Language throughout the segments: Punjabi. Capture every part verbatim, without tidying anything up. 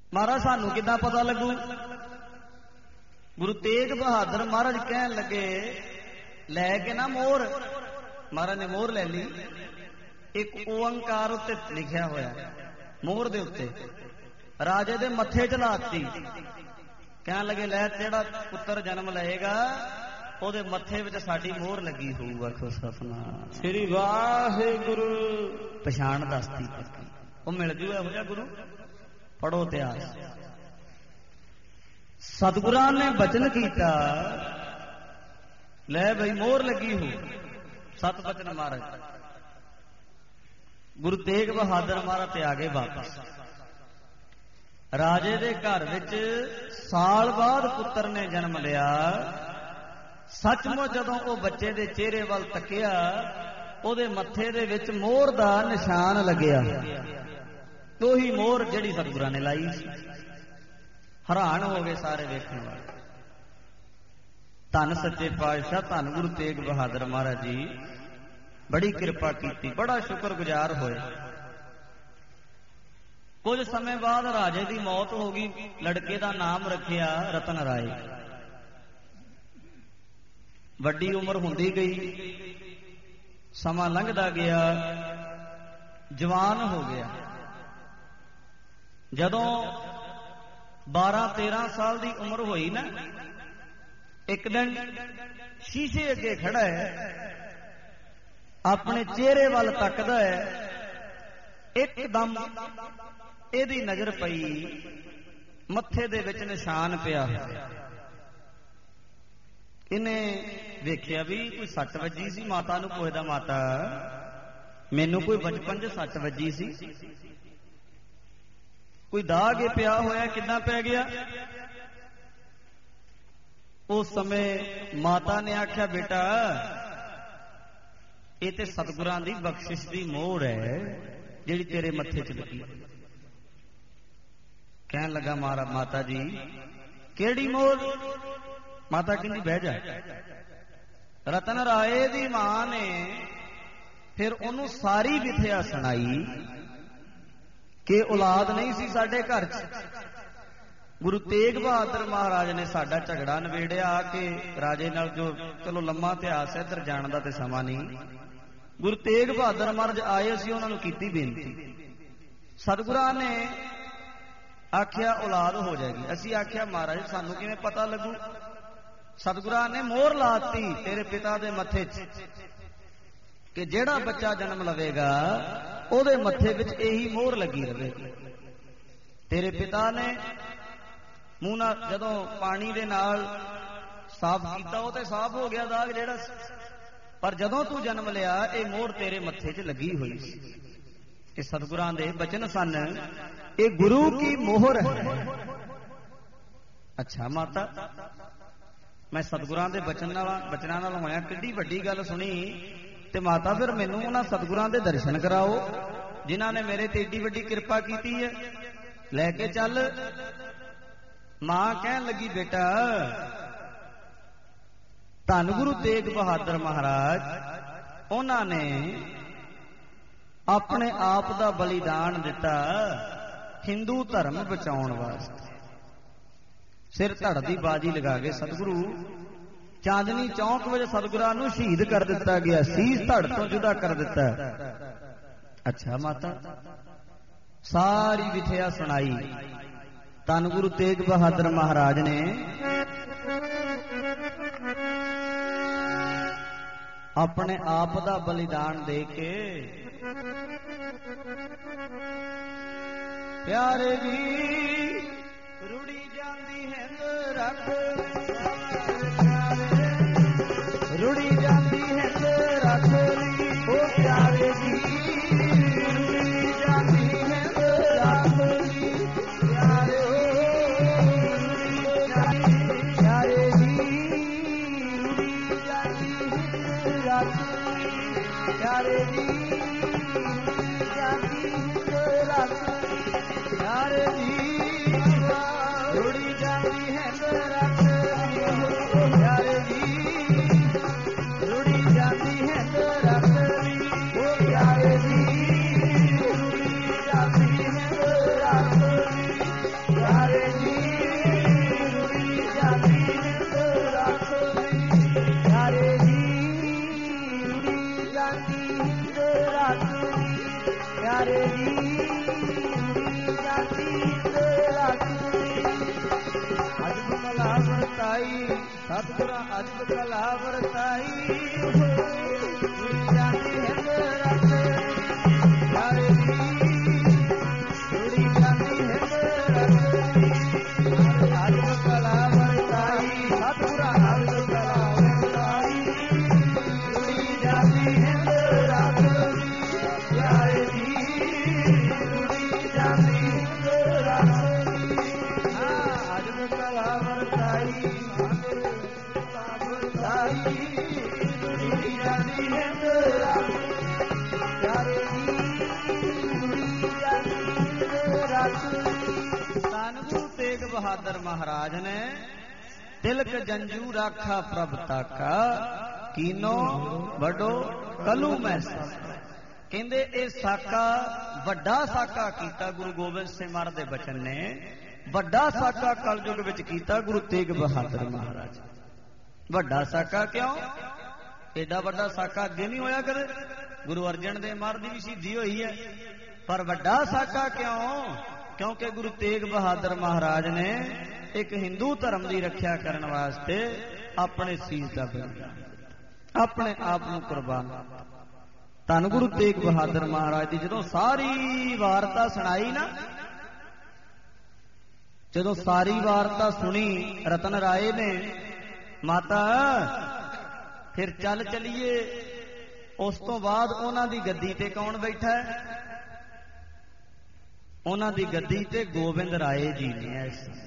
महाराज सानू किदां पता लगू? गुरु तेग बहादुर महाराज कहन लगे लैके ना मोहर, महाराज ने मोहर ले ली, एक ओंकार उत्ते लिखिया होया मोहर दे उत्ते, राजे दे मत्थे च लाती। कहन लगे लै जेड़ा पुत्र जन्म लएगा ओदे मत्थे विच साडी मोहर लगी होऊ। आखो सतनाम श्री वाहिगुरु। पछाण दसती वो मिल जू इहो जिहा गुरु। पढ़ो इतिहास। सतगुरां ने बचन कीता लै बई मोहर लगी हो। सत बचन महाराज गुरु तेग बहादुर महाराज ते आ गए वापस। राजे दे घर विच साल बाद पुत्र ने जन्म लिया। सचमुच जदों वो बच्चे दे चेहरे वल तकिया ओदे मत्थे दे विच मोहर दा निशान लग्या। तो ही मोहर जिहड़ी सतगुरां ने लाई सी। हैरान हो गए सारे वेखण वाले। धन सच्चे पातशाह धन गुरु तेग बहादुर महाराज जी बड़ी कृपा की, बड़ा शुक्रगुजार होए। कुछ समय बाद राजे की मौत हो गई। लड़के का नाम रखिया रतन राय। वड्डी उम्र हुंदी गई, समा लंघदा गया, जवान हो गया। जदों बारह तेरह साल की उम्र हुई ना, एक दिन शीशे अगे खड़ा है, अपने चेहरे वाल तकदा है। एकदम एदी नजर पई मत्थे दे विच निशान पिया। इन्हें वेख्या भी कोई सट वजी सी। माता नूं पुछदा माता मैनू कोई बचपन च सट वजी सी, कोई दाग पिया होया किदां पै गया? उस समय माता ने आख्या बेटा ये ते सतगुरां दी बख्शिश दी मोहर है जिहड़ी तेरे मत्थे च लगी। कहन लगा मारा माता जी केड़ी मोहर? माता कहंदी बह जा। रतन राय दी मां ने फिर उन्होंने सारी विथया सुनाई कि औलाद नहीं सी साडे घर च। गुरु तेग बहादुर महाराज ने साडा झगड़ा नवेड़िया कि राजे नाल जो चलो लम्मा इतिहास है, इधर जाण दा ते समा नहीं। गुरु तेग बहादुर महाराज आए, असीं उन्हां नूं कीती बेनती। सतगुरां ने आख्या औलाद हो जाएगी। असीं आख्या महाराज सानूं किवें पता लगू? सतगुरां ने मोहर लाती तेरे पिता दे मत्थे च कि जेड़ा बच्चा जन्म लवेगा ओदे मत्थे विच यही मोहर लगी रहेगी। तेरे पिता ने मूंह नाल जदों पानी दे नाल साफ कीता वो ते साफ हो गया दाग जेड़ा, पर जदों तू जन्म लिया ये मोहर तेरे मत्थे च लगी हुई सी। ये सतगुरां दे बचन सन, ये गुरु की मोहर है। अच्छा माता मैं सतगुरां दे बचन नाल बचनां नाल होया किड्डी वड्डी गल सुनी ते माता फिर मैनू उन्हां सतगुरां दे दर्शन कराओ जिन्हां ने मेरे ते एडी वड्डी कृपा कीती है, लैके चल। मां कहन लगी बेटा धन गुरु तेग बहादुर महाराज उन्हां ने अपने आप दा बलिदान दिता हिंदू धर्म बचाउण वास्ते। सिर धड़ दी बाजी लगा के सतगुरु चांदनी चौक विच सतगुरां नूं शहीद कर दिता गया, सीस धड़ तो जुदा कर दिता। अच्छा माता सारी विथया सुनाई। धन गुरु तेग बहादुर महाराज ने अपने आप दा बलिदान दे के प्यारे भी रुड़ी जांदी हिंद रख, रुड़ी जांदी हिंद रख ली ओ प्यारे जी, रुड़ी जांदी हिंद रख ली प्यारे प्यारे जी, रुड़ी जांदी हिंद रख ली प्यारे जी, रुड़ी जांदी हिंद रख प्यारे जी, रुड़ी जांदी हिंद रख ਸਤਿਗੁਰਾਂ ਅਜਬ ਕਲਾ ਵਰਤਾਈ ਜਾਂਦੀ ਹਿੰਦ ਰਤ ਯਾਰੇ ਦੀ ਉੜੀ ਜਾਂਦੀ ਹਿੰਦ ਰਤ ਅਜਬ ਕਲਾ ਵਰਤਾਈ ਸਤਿਗੁਰਾਂ ਅਜਬ ਕਲਾ ਵਰਤਾਈ ਉੜੀ ਜਾਂਦੀ ਹਿੰਦ ਰਤ ਯਾਰੇ ਦੀ ਉੜੀ ਜਾਂਦੀ ਹਿੰਦ ਰਤ ਅਜਬ ਕਲਾ ਵਰਤਾਈ ਧੰਨ ਗੁਰੂ ਤੇਗ ਬਹਾਦਰ ਮਹਾਰਾਜ ਨੇ ਤਿਲਕ ਜੰਜੂ ਰਾਖਾ ਪ੍ਰਭ ਤਾਕਾ ਕੀਨੋ ਵੱਡੋ ਕਲੂ ਮੈਂ ਕਹਿੰਦੇ ਇਹ ਸਾਕਾ ਵੱਡਾ ਸਾਕਾ ਕੀਤਾ ਗੁਰੂ ਗੋਬਿੰਦ ਸਿੰਘ ਮਹਾਰਾਜ ਦੇ ਬਚਨ ਨੇ ਵੱਡਾ ਸਾਕਾ ਕਲਯੁਗ ਵਿੱਚ ਕੀਤਾ ਗੁਰੂ ਤੇਗ ਬਹਾਦਰ ਮਹਾਰਾਜ ਵੱਡਾ ਸਾਕਾ ਕਿਉਂ ਏਡਾ ਵੱਡਾ ਸਾਕਾ ਅੱਗੇ ਨਹੀਂ ਹੋਇਆ ਕਦੇ ਗੁਰੂ ਅਰਜਨ ਦੇਵ ਮਹਾਰਾਜ ਦੀ ਵੀ ਸ਼ਹੀਦੀ ਹੋਈ ਹੈ ਪਰ ਵੱਡਾ ਸਾਕਾ ਕਿਉਂ ਕਿਉਂਕਿ ਗੁਰੂ ਤੇਗ ਬਹਾਦਰ ਮਹਾਰਾਜ ਨੇ ਇੱਕ ਹਿੰਦੂ ਧਰਮ ਦੀ ਰੱਖਿਆ ਕਰਨ ਵਾਸਤੇ ਆਪਣੇ ਸੀਸ ਦਾ ਬਲੀਦਾਨ ਆਪਣੇ ਆਪ ਨੂੰ ਕੁਰਬਾਨ ਕੀਤਾ ਧੰਨ ਗੁਰੂ ਤੇਗ ਬਹਾਦਰ ਮਹਾਰਾਜ ਦੀ ਜਦੋਂ ਸਾਰੀ ਵਾਰਤਾ ਸੁਣਾਈ ਨਾ ਜਦੋਂ ਸਾਰੀ ਵਾਰਤਾ ਸੁਣੀ ਰਤਨ ਰਾਏ ਨੇ ਮਾਤਾ ਫਿਰ ਚੱਲ ਚਲੀਏ ਉਸ ਤੋਂ ਬਾਅਦ ਉਹਨਾਂ ਦੀ ਗੱਦੀ ਤੇ ਕੌਣ ਬੈਠਾ ਹੈ ਉਹਨਾਂ ਦੀ ਗੱਦੀ ਤੇ ਗੋਬਿੰਦ ਰਾਏ ਜੀ ਨੇ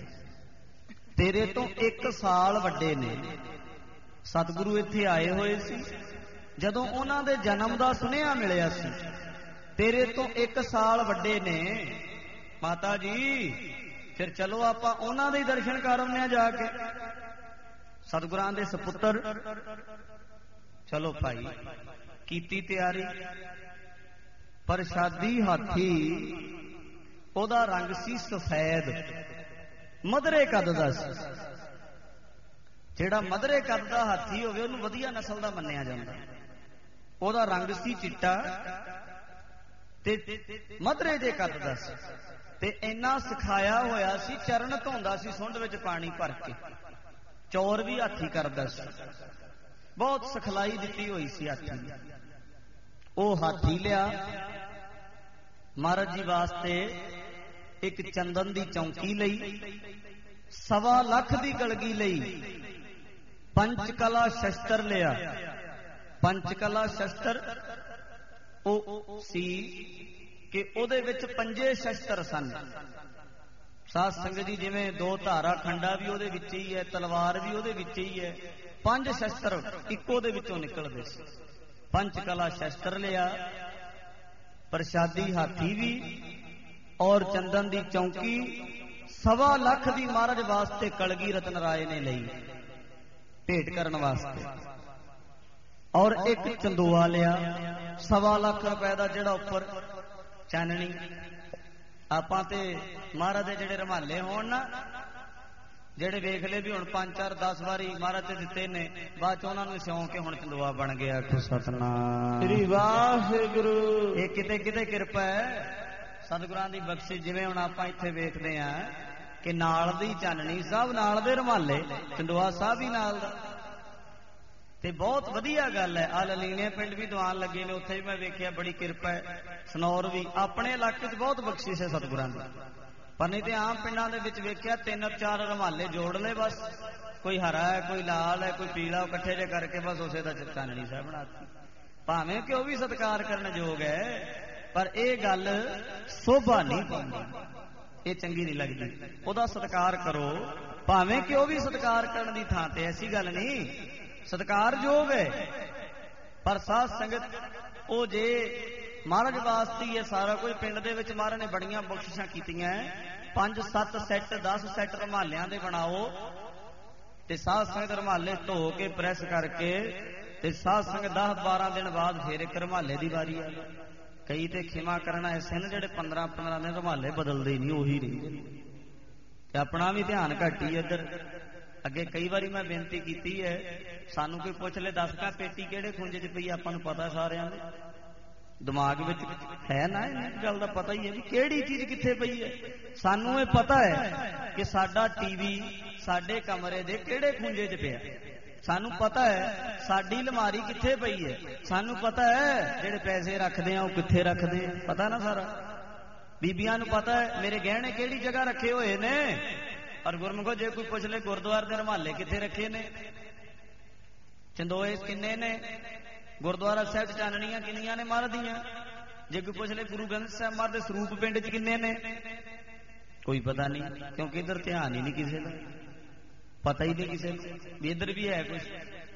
ਤੇਰੇ ਤੋਂ ਇੱਕ ਸਾਲ ਵੱਡੇ ਨੇ ਸਤਿਗੁਰੂ ਇੱਥੇ ਆਏ ਹੋਏ ਸੀ ਜਦੋਂ ਉਹਨਾਂ ਦੇ ਜਨਮ ਦਾ ਸੁਨੇਹਾ ਮਿਲਿਆ ਸੀ ਤੇਰੇ ਤੋਂ ਇੱਕ ਸਾਲ ਵੱਡੇ ਨੇ ਮਾਤਾ ਜੀ ਫਿਰ ਚਲੋ ਆਪਾਂ ਉਹਨਾਂ ਦੇ ਦਰਸ਼ਨ ਕਰ ਆਉਂਦੇ ਆ ਜਾ ਕੇ ਸਤਿਗੁਰਾਂ ਦੇ ਸਪੁੱਤਰ ਚਲੋ ਭਾਈ ਕੀਤੀ ਤਿਆਰੀ ਪ੍ਰਸ਼ਾਦੀ ਹਾਥੀ ਉਹਦਾ ਰੰਗ ਸੀ ਸਫੈਦ ਮਧਰੇ ਕੱਦ ਦਾ ਸੀ ਜਿਹੜਾ ਮਧਰੇ ਕੱਦ ਦਾ ਹਾਥੀ ਹੋਵੇ ਉਹਨੂੰ ਵਧੀਆ ਨਸਲ ਦਾ ਮੰਨਿਆ ਜਾਂਦਾ ਉਹਦਾ ਰੰਗ ਸੀ ਚਿੱਟਾ ਤੇ ਮਧਰੇ ਦੇ ਕੱਦ ਦਾ ਸੀ ਤੇ ਇੰਨਾ ਸਿਖਾਇਆ ਹੋਇਆ ਸੀ ਚਰਨ ਧੋਂਦਾ ਸੀ ਸੁੰਡ ਵਿੱਚ ਪਾਣੀ ਭਰ ਕੇ ਚੌਰ ਵੀ ਹਾਥੀ ਕਰਦਾ ਸੀ ਬਹੁਤ ਸਿਖਲਾਈ ਦਿੱਤੀ ਹੋਈ ਸੀ ਹਾਥੀ ਉਹ ਹਾਥੀ ਲਿਆ ਮਹਾਰਾਜ ਜੀ ਵਾਸਤੇ ਇੱਕ ਚੰਦਨ ਦੀ ਚੌਂਕੀ ਲਈ ਸਵਾ ਲੱਖ ਦੀ ਗਲਗੀ ਲਈ ਪੰਚ ਕਲਾ ਸ਼ਸਤਰ ਲਿਆ ਪੰਚ ਕਲਾ ਸ਼ਸਤਰ ਉਹ ਸੀ ਕਿ ਉਹਦੇ ਵਿੱਚ ਪੰਜੇ ਸ਼ਸਤਰ ਸਨ ਸਾਧ ਸੰਗਤ ਜੀ ਜਿਵੇਂ ਦੋ ਧਾਰਾ ਖੰਡਾ ਵੀ ਉਹਦੇ ਵਿੱਚ ਹੀ ਹੈ ਤਲਵਾਰ ਵੀ ਉਹਦੇ ਵਿੱਚ ਹੀ ਹੈ ਪੰਜ ਸ਼ਸਤਰ ਇੱਕੋ ਦੇ ਵਿੱਚੋਂ ਨਿਕਲਦੇ ਸੀ ਪੰਚ ਕਲਾ ਸ਼ਸਤਰ ਲਿਆ ਪ੍ਰਸ਼ਾਦੀ ਹਾਥੀ ਵੀ ਔਰ ਚੰਦਨ ਦੀ ਚੌਂਕੀ ਸਵਾ ਲੱਖ ਦੀ ਮਹਾਰਾਜ ਵਾਸਤੇ ਕਲਗੀ ਰਤਨ ਰਾਏ ਨੇ ਲਈ ਭੇਟ ਕਰਨ ਵਾਸਤੇ ਔਰ ਇੱਕ ਚੰਦੋਆ ਲਿਆ ਸਵਾ ਲੱਖ ਰੁਪਏ ਦਾ ਜਿਹੜਾ ਉੱਪਰ ਚਾਨਣੀ ਆਪਾਂ ਤੇ ਮਹਾਰਾਜ ਦੇ ਜਿਹੜੇ ਰੁਮਾਲੇ ਹੋਣ ਨਾ ਜਿਹੜੇ ਵੇਖ ਲਏ ਵੀ ਹੁਣ ਪੰਜ ਚਾਰ ਦਸ ਵਾਰੀ ਮਹਾਰਾਜ ਤੇ ਦਿੱਤੇ ਨੇ ਬਾਅਦ ਚ ਉਹਨਾਂ ਨੂੰ ਸਿਉਂ ਕੇ ਹੁਣ ਚੰਦੋਆ ਬਣ ਗਿਆ ਸਤਨਾਮ ਸ੍ਰੀ ਵਾਹਿਗੁਰੂ ਇਹ ਕਿਤੇ ਕਿਤੇ ਕਿਰਪਾ ਹੈ ਸਤਿਗੁਰਾਂ ਦੀ ਬਖਸ਼ਿਸ਼ ਜਿਵੇਂ ਹੁਣ ਆਪਾਂ ਇੱਥੇ ਵੇਖਦੇ ਆ ਕਿ ਨਾਲ ਦੀ ਚਾਨਣੀ ਸਾਹਿਬ ਨਾਲ ਦੇ ਰੁਮਾਲੇ ਚੰਦੋਆ ਸਾਹਿਬ ਵੀ ਨਾਲ ਦਾ ਤੇ ਬਹੁਤ ਵਧੀਆ ਗੱਲ ਹੈ ਆ ਲਲੀਨੇ ਪਿੰਡ ਵੀ ਦੀਵਾਨ ਲੱਗੇ ਨੇ ਉੱਥੇ ਵੀ ਮੈਂ ਵੇਖਿਆ ਬੜੀ ਕਿਰਪਾ ਹੈ ਸਨੌਰ ਵੀ ਆਪਣੇ ਇਲਾਕੇ 'ਚ ਬਹੁਤ ਬਖਸ਼ਿਸ਼ ਹੈ ਸਤਿਗੁਰਾਂ ਦੀ ਪਰ ਨਹੀਂ ਤੇ ਆਮ ਪਿੰਡਾਂ ਦੇ ਵਿੱਚ ਵੇਖਿਆ ਤਿੰਨ ਚਾਰ ਰੁਮਾਲੇ ਜੋੜ ਲਏ ਬਸ ਕੋਈ ਹਰਾ ਹੈ ਕੋਈ ਲਾਲ ਹੈ ਕੋਈ ਪੀਲਾ ਇਕੱਠੇ ਜੇ ਕਰਕੇ ਬਸ ਉਸੇ ਦਾ ਚਾਨਣੀ ਸਾਹਿਬ ਬਣਾਤੀ ਭਾਵੇਂ ਕਿ ਉਹ ਵੀ ਸਤਿਕਾਰ ਕਰਨ ਯੋਗ ਹੈ ਪਰ ਇਹ ਗੱਲ ਸੋਭਾ ਨਹੀਂ ਪਾਉਂਦੀ ਇਹ ਚੰਗੀ ਨਹੀਂ ਲੱਗਦੀ ਉਹਦਾ ਸਤਿਕਾਰ ਕਰੋ ਭਾਵੇਂ ਕਿ ਉਹ ਵੀ ਸਤਿਕਾਰ ਕਰਨ ਦੀ ਥਾਂ ਤੇ ਐਸੀ ਗੱਲ ਨਹੀਂ ਸਤਿਕਾਰਯੋਗ ਹੈ ਪਰ ਸਾਧ ਸੰਗਤ ਉਹ ਜੇ ਮਹਾਰਾਜ ਵਾਸਤੇ ਇਹ ਸਾਰਾ ਕੁਝ ਪਿੰਡ ਦੇ ਵਿੱਚ ਮਹਾਰਾਜ ਨੇ ਬੜੀਆਂ ਬਖਸ਼ਿਸ਼ਾਂ ਕੀਤੀਆਂ ਪੰਜ ਸੱਤ ਸੈੱਟ ਦਸ ਸੈੱਟ ਰੁਮਾਲਿਆਂ ਦੇ ਬਣਾਓ ਤੇ ਸਾਧ ਸੰਗਤ ਰੁਮਾਲੇ ਧੋ ਕੇ ਪ੍ਰੈਸ ਕਰਕੇ ਤੇ ਸਾਧ ਸੰਗਤ ਦਸ ਬਾਰਾਂ ਦਿਨ ਬਾਅਦ ਫੇਰ ਇੱਕ ਰੁਮਾਲੇ ਦੀ ਵਾਰੀ ਆ ਕਈ ਤੇ ਖਿਮਾ ਕਰਨਾ ਐਸੇ ਨੇ ਜਿਹੜੇ ਪੰਦਰਾਂ ਪੰਦਰਾਂ ਦਿਨ ਰੁਮਾਲੇ ਬਦਲਦੇ ਨਹੀਂ ਉਹੀ ਰਹਿੰਦੇ ਤੇ ਆਪਣਾ ਵੀ ਧਿਆਨ ਘੱਟ ਹੀ ਇੱਧਰ ਅੱਗੇ ਕਈ ਵਾਰੀ ਮੈਂ ਬੇਨਤੀ ਕੀਤੀ ਹੈ ਸਾਨੂੰ ਕੋਈ ਪੁੱਛ ਲੈ ਦੱਸ ਕਾ ਪੇਟੀ ਕਿਹੜੇ ਖੁੰਝੇ 'ਚ ਪਈ ਆਪਾਂ ਨੂੰ ਪਤਾ ਸਾਰਿਆਂ ਨੂੰ ਦਿਮਾਗ ਵਿੱਚ ਹੈ ਨਾ ਇਹ ਗੱਲ ਦਾ ਪਤਾ ਹੀ ਹੈ ਵੀ ਕਿਹੜੀ ਚੀਜ਼ ਕਿੱਥੇ ਪਈ ਹੈ। ਸਾਨੂੰ ਇਹ ਪਤਾ ਹੈ ਕਿ ਸਾਡਾ ਟੀਵੀ ਸਾਡੇ ਕਮਰੇ ਦੇ ਕਿਹੜੇ ਖੂੰਜੇ 'ਚ ਪਿਆ, ਸਾਨੂੰ ਪਤਾ ਹੈ ਸਾਡੀ ਅਲਮਾਰੀ ਕਿੱਥੇ ਪਈ ਹੈ, ਸਾਨੂੰ ਪਤਾ ਹੈ ਜਿਹੜੇ ਪੈਸੇ ਰੱਖਦੇ ਆ ਉਹ ਕਿੱਥੇ ਰੱਖਦੇ ਆ, ਪਤਾ ਨਾ ਸਾਰਾ। ਬੀਬੀਆਂ ਨੂੰ ਪਤਾ ਹੈ ਮੇਰੇ ਗਹਿਣੇ ਕਿਹੜੀ ਜਗ੍ਹਾ ਰੱਖੇ ਹੋਏ ਨੇ। ਔਰ ਗੁਰਮੁਖੋ ਜੇ ਕੋਈ ਪੁੱਛ ਲੈ ਗੁਰਦੁਆਰੇ ਦੇ ਰੁਮਾਲੇ ਕਿੱਥੇ ਰੱਖੇ ਨੇ, ਚੰਦੋਏ ਕਿੰਨੇ ਨੇ, ਗੁਰਦੁਆਰਾ ਸਾਹਿਬ ਚਾਨਣੀਆਂ ਕਿੰਨੀਆਂ ਨੇ ਮਹਾਰਾਜ ਦੀਆਂ। ਜੇ ਕੋਈ ਪੁੱਛ ਲੈ ਗੁਰੂ ਗ੍ਰੰਥ ਸਾਹਿਬ ਮਹਾਰਾਜ ਦੇ ਸਰੂਪ ਪਿੰਡ 'ਚ ਕਿੰਨੇ ਨੇ, ਕੋਈ ਪਤਾ ਨਹੀਂ, ਕਿਉਂਕਿ ਇੱਧਰ ਧਿਆਨ ਹੀ ਨਹੀਂ ਕਿਸੇ ਦਾ, ਪਤਾ ਹੀ ਨਹੀਂ ਕਿਸੇ ਨੂੰ ਵੀ ਇੱਧਰ ਵੀ ਹੈ ਕੁਛ।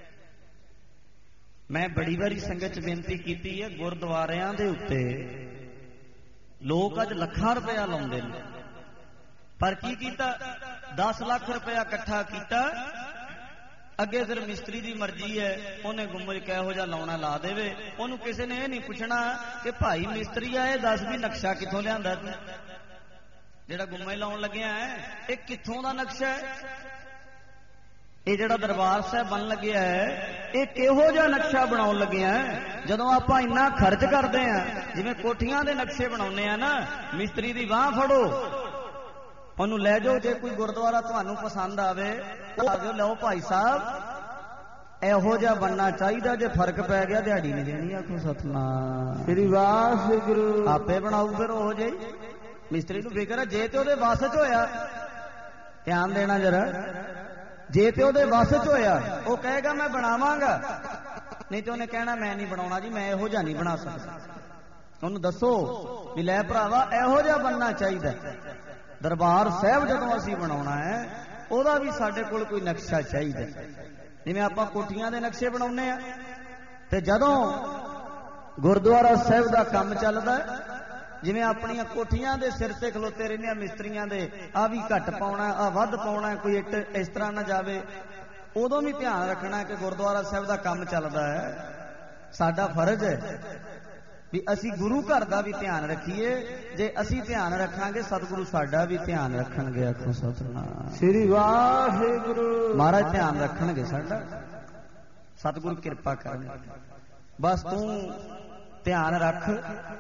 ਮੈਂ ਬੜੀ ਵਾਰੀ ਸੰਗਤ 'ਚ ਬੇਨਤੀ ਕੀਤੀ ਹੈ, ਗੁਰਦੁਆਰਿਆਂ ਦੇ ਉੱਤੇ ਲੋਕ ਅੱਜ ਲੱਖਾਂ ਰੁਪਇਆ ਲਾਉਂਦੇ ਨੇ, ਪਰ ਕੀ ਕੀਤਾ, ਦਸ ਲੱਖ ਰੁਪਇਆ ਇਕੱਠਾ ਕੀਤਾ, ਅੱਗੇ ਫਿਰ ਮਿਸਤਰੀ ਦੀ ਮਰਜ਼ੀ ਹੈ, ਉਹਨੇ ਗੁੰਮਜ ਕਿਹੋ ਜਿਹਾ ਲਾਉਣਾ ਲਾ ਦੇਵੇ। ਉਹਨੂੰ ਕਿਸੇ ਨੇ ਇਹ ਨਹੀਂ ਪੁੱਛਣਾ ਕਿ ਭਾਈ ਮਿਸਤਰੀ ਆ ਇਹ ਦੱਸ ਵੀ ਨਕਸ਼ਾ ਕਿੱਥੋਂ ਲਿਆਂਦਾ ਤੂੰ, ਜਿਹੜਾ ਗੁੰਮਜ ਲਾਉਣ ਲੱਗਿਆ ਹੈ ਇਹ ਕਿੱਥੋਂ ਦਾ ਨਕਸ਼ਾ ਹੈ, ਇਹ ਜਿਹੜਾ ਦਰਬਾਰ ਸਾਹਿਬ ਬਣ ਲੱਗਿਆ ਹੈ ਇਹ ਕਿਹੋ ਜਿਹਾ ਨਕਸ਼ਾ ਬਣਾਉਣ ਲੱਗਿਆ ਹੈ। ਜਦੋਂ ਆਪਾਂ ਇੰਨਾ ਖਰਚ ਕਰਦੇ ਆ, ਜਿਵੇਂ ਕੋਠੀਆਂ ਦੇ ਨਕਸ਼ੇ ਬਣਾਉਂਦੇ ਆ ਨਾ, ਮਿਸਤਰੀ ਦੀ ਬਾਹ ਫੜੋ, ਉਹਨੂੰ ਲੈ ਜਾਓ, ਜੇ ਕੋਈ ਗੁਰਦੁਆਰਾ ਤੁਹਾਨੂੰ ਪਸੰਦ ਆਵੇ ਉਹ ਆਜੋ, ਲਓ ਭਾਈ ਸਾਹਿਬ ਇਹੋ ਜਿਹਾ ਬਣਨਾ ਚਾਹੀਦਾ, ਜੇ ਫਰਕ ਪੈ ਗਿਆ ਦਿਹਾੜੀ ਨਹੀਂ ਦੇਣੀ। ਆਖੋ ਸਤਨਾਮ ਸ੍ਰੀ ਵਾਹਿਗੁਰੂ। ਆਪੇ ਬਣਾਊ ਫਿਰ ਉਹ ਜਿਹੀ, ਮਿਸਤਰੀ ਨੂੰ ਫਿਕਰ ਹੈ ਜੇ ਤੇ ਉਹਦੇ ਵੱਸ 'ਚ ਹੋਇਆ, ਧਿਆਨ ਦੇਣਾ ਜਰਾ, ਜੇ ਤੇ ਉਹਦੇ ਵੱਸ 'ਚ ਹੋਇਆ ਉਹ ਕਹੇਗਾ ਮੈਂ ਬਣਾਵਾਂਗਾ, ਨਹੀਂ ਤੇ ਉਹਨੇ ਕਹਿਣਾ ਮੈਂ ਨਹੀਂ ਬਣਾਉਣਾ ਜੀ, ਮੈਂ ਇਹੋ ਜਿਹਾ ਨਹੀਂ ਬਣਾ ਸਕਦਾ। ਉਹਨੂੰ ਦੱਸੋ ਵੀ ਲੈ ਭਰਾਵਾ ਇਹੋ ਜਿਹਾ ਬਣਨਾ ਚਾਹੀਦਾ। ਦਰਬਾਰ ਸਾਹਿਬ ਜਦੋਂ ਅਸੀਂ ਬਣਾਉਣਾ ਹੈ ਉਹਦਾ ਵੀ ਸਾਡੇ ਕੋਲ ਕੋਈ ਨਕਸ਼ਾ ਚਾਹੀਦਾ, ਜਿਵੇਂ ਆਪਾਂ ਕੋਠੀਆਂ ਦੇ ਨਕਸ਼ੇ ਬਣਾਉਂਦੇ ਆ, ਤੇ ਜਦੋਂ ਗੁਰਦੁਆਰਾ ਸਾਹਿਬ ਦਾ ਕੰਮ ਚੱਲਦਾ, ਜਿਵੇਂ ਆਪਣੀਆਂ ਕੋਠੀਆਂ ਦੇ ਸਿਰ ਤੇ ਖਲੋਤੇ ਰਹਿੰਦੇ ਆ ਮਿਸਤਰੀਆਂ ਦੇ, ਆ ਵੀ ਘੱਟ ਪਾਉਣਾ, ਆ ਵੱਧ ਪਾਉਣਾ, ਕੋਈ ਇੱਟ ਇਸ ਤਰ੍ਹਾਂ ਨਾ ਜਾਵੇ, ਉਦੋਂ ਵੀ ਧਿਆਨ ਰੱਖਣਾ ਕਿ ਗੁਰਦੁਆਰਾ ਸਾਹਿਬ ਦਾ ਕੰਮ ਚੱਲਦਾ ਹੈ। ਸਾਡਾ ਫਰਜ਼ ਹੈ ਵੀ ਅਸੀਂ ਗੁਰੂ ਘਰ ਦਾ ਵੀ ਧਿਆਨ ਰੱਖੀਏ, ਜੇ ਅਸੀਂ ਧਿਆਨ ਰੱਖਾਂਗੇ ਸਤਿਗੁਰੂ ਸਾਡਾ ਵੀ ਧਿਆਨ ਰੱਖਣਗੇ। ਆਖੋ ਸਤਿਨਾਮ ਸ੍ਰੀ ਵਾਹਿਗੁਰੂ। ਮਹਾਰਾਜ ਧਿਆਨ ਰੱਖਣਗੇ ਸਾਡਾ, ਸਤਿਗੁਰੂ ਕਿਰਪਾ ਕਰਨਗੇ। ਬਸ ਤੂੰ ਧਿਆਨ ਰੱਖ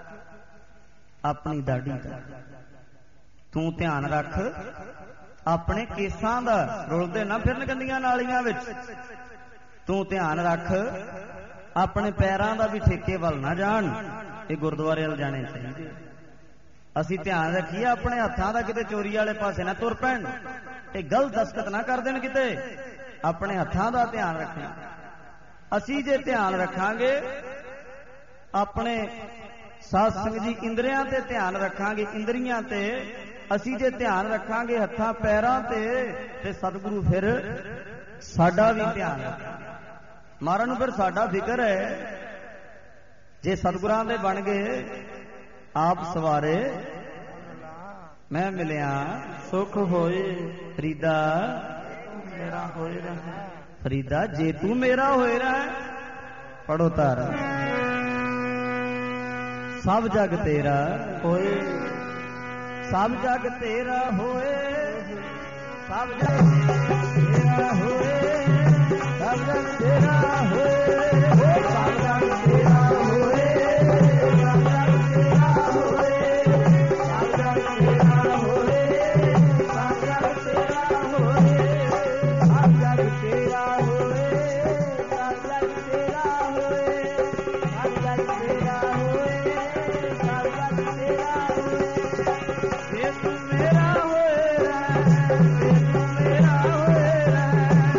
ਆਪਣੀ ਦਾੜੀ ਦਾ, ਤੂੰ ਧਿਆਨ ਰੱਖ ਆਪਣੇ ਕੇਸਾਂ ਦਾ, ਰੁਲਦੇ ਨਾ ਫਿਰਨ ਗੰਦੀਆਂ ਨਾਲੀਆਂ ਵਿੱਚ, ਤੂੰ ਧਿਆਨ ਰੱਖ ਆਪਣੇ ਪੈਰਾਂ ਦਾ ਵੀ ਠੇਕੇ ਵੱਲ ਨਾ ਜਾਣ, ਇਹ ਗੁਰਦੁਆਰੇ ਵੱਲ ਜਾਣੇ ਚਾਹੀਦੇ। ਅਸੀਂ ਧਿਆਨ ਰੱਖੀਏ ਆਪਣੇ ਹੱਥਾਂ ਦਾ, ਕਿਤੇ ਚੋਰੀ ਵਾਲੇ ਪਾਸੇ ਨਾ ਤੁਰ ਪੈਣ, ਇਹ ਗਲਤ ਦਸਤਖਤ ਨਾ ਕਰ ਦੇਣ ਕਿਤੇ, ਆਪਣੇ ਹੱਥਾਂ ਦਾ ਧਿਆਨ ਰੱਖਣਾ। ਅਸੀਂ ਜੇ ਧਿਆਨ ਰੱਖਾਂਗੇ ਆਪਣੇ ਸਾਧ ਸੰਗਤ ਜੀ ਇੰਦਰੀਆਂ ਤੇ ਧਿਆਨ ਰੱਖਾਂਗੇ, ਇੰਦਰੀਆਂ ਤੇ ਅਸੀਂ ਜੇ ਧਿਆਨ ਰੱਖਾਂਗੇ ਹੱਥਾਂ ਪੈਰਾਂ ਤੇ, ਤੇ ਸਤਿਗੁਰੂ ਫਿਰ ਸਾਡਾ ਵੀ ਧਿਆਨ ਰੱਖਾਂਗੇ। ਮਹਾਰਾਜ ਨੂੰ ਫਿਰ ਸਾਡਾ ਫਿਕਰ ਹੈ, ਜੇ ਸਤਿਗੁਰਾਂ ਦੇ ਬਣ ਗਏ ਆਪ ਸਵਾਰੇ ਮੈਂ ਮਿਲਿਆ ਸੁਖ ਹੋਏ, ਫਰੀਦਾ ਮੇਰਾ ਹੋਏ ਰਹਾ, ਫਰੀਦਾ ਜੇ ਤੂੰ ਮੇਰਾ ਹੋਏ ਰਹਾ। ਪੜੋ ਤਾਰ ਸਭ ਜਗ ਤੇਰਾ ਹੋਏ, ਸਭ ਜਗ ਤੇਰਾ ਹੋਏ, ਸਭ ਜਗ ਤੇਰਾ ਹੋਏ, ਸਭ ਜਗ ਤੇਰਾ ਹੋਏ, ਸਭ ਜਗ ਤੇਰਾ ਹੋਏ, ਸਭ ਜਗ ਤੇਰਾ ਹੋਏ, ਸਭ ਜਗ ਤੇਰਾ ਹੋਏ, ਸਭ ਜਗ ਤੇਰਾ ਹੋਏ, ਸਭ ਜਗ ਤੇਰਾ ਹੋਏ, ਸਭ ਜਗ ਤੇਰਾ ਹੋਏ, ਸਭ ਜਗ ਤੇਰਾ ਹੋਏ, ਸਭ ਜਗ ਤੇਰਾ ਹੋਏ। ਜੇ ਤੂੰ ਮੇਰਾ ਹੋਏ ਰਹਿ, ਜੇ ਤੂੰ ਮੇਰਾ ਹੋਏ ਰਹਿ,